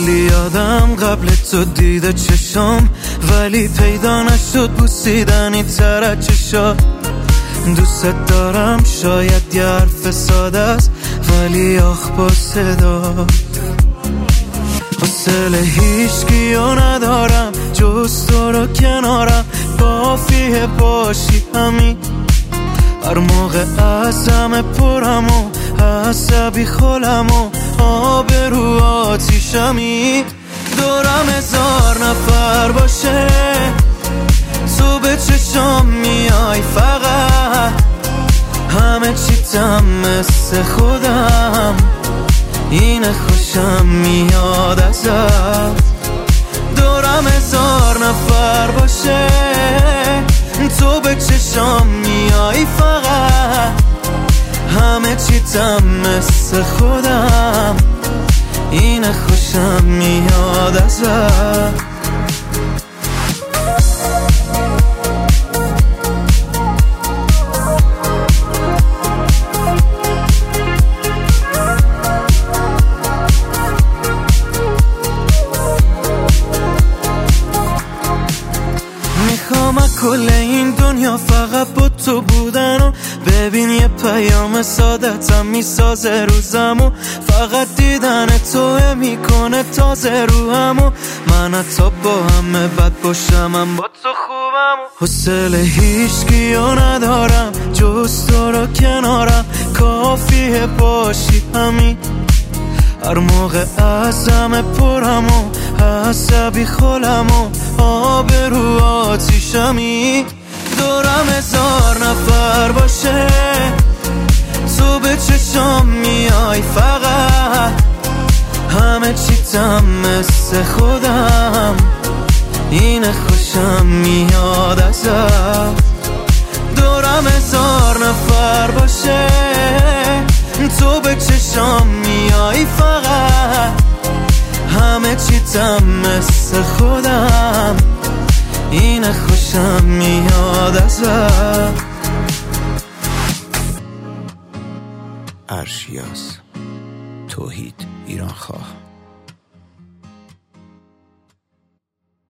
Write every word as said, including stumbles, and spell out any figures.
کلی یادم قبل تو دیده چشم، ولی پیدا نشد بوسیدنی تر از چشات. دوست دارم شاید یه حرف ساده است، ولی آخ با صدا حوصله هیچکیو ندارم جز تو رو کنارم. کافیه باشی همین، هر موقع ازم پرم و عصبی خولم و آب رو آتیشمی. دورم هزار نفر باشه تو به چشم میای فقط، همه چیتم مثل خودم، اینه خوشم میاد ازت. دورم هزار نفر باشه تو به چشم میای فقط، همه چیتم مثل خودم، اینه خوشم میاد ازت. میخوام کل این دنیا فقط با تو بودن و ببین یه پیام سادتم میسازه روزمو. فقط دیدن توه میکنه تازه روحمو، من حتی با همه بد باشم هم با تو خوبم. حوصله هیچکیو ندارم جز تو رو کنارم. کافیه باشی همین، هر موقع ازم پرم و عصبی خولم و آب رو آتیشمی. دورم هزار نفر باشه تو به چشم میای فقط، همه چیتم مثل خودم، اینه خوشم میاد ازت. دورم هزار نفر باشه تو به چشم میای فقط، همه چیتم مثل خودم، اینه خوشم میاد ازت. ارشیاس توحید ایران خواه.